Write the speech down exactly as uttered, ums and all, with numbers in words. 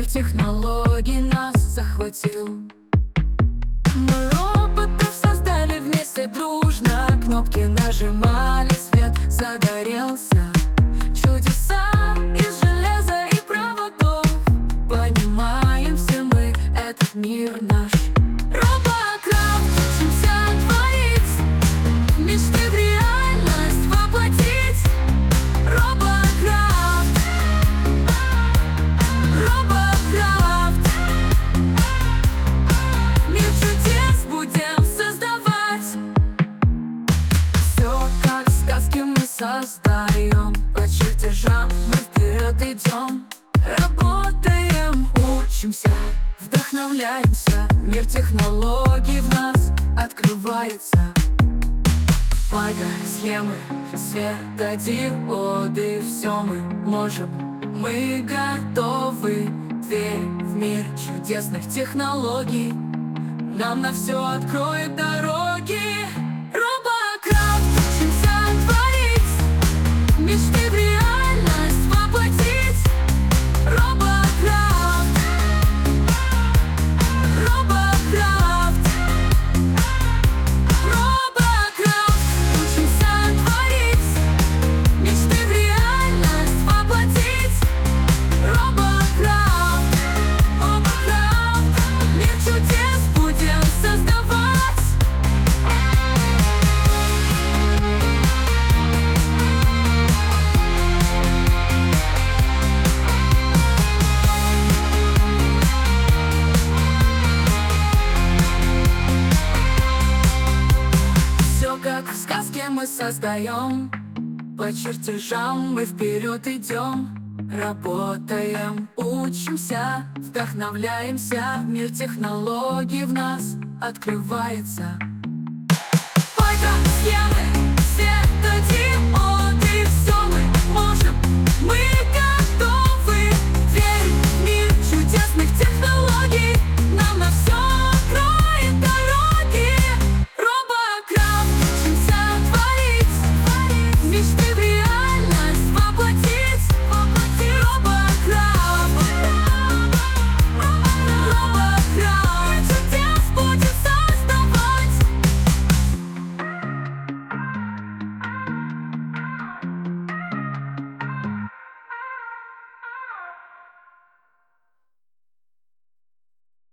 Мир технологий нас захватил. Мы роботов создали вместе дружно. Кнопки нажимали, свет загорелся. Чудеса из железа и проводов. Понимаем все мы этот мир наш. Робокрафт, учимся творить, мечты в реальность воплотить. Робокрафт, Робокрафт, мир чудес будем создавать. Все как в сказке мы создаем. По чертежам мы вперед идем. Работаем, учимся, вдохновляемся. Мир технологий в нас открывается. Пага, схемы, светодиоды, все мы можем. Мы готовы. Дверь в мир чудесных технологий нам на все откроет дороги. Робокрафт, учимся творить, мечты в реальность воплотить. Робокрафт, Робокрафт, Робокрафт, учимся творить, мечты в реальность воплотить. Робокрафт, Робокрафт, мир чудес будем создавать. Все как в сказке мы создаем. По чертежам мы вперед идем. Работаем, учимся, вдохновляемся. Мир технологий в нас открывается. Пойка, схемы, светодиоды.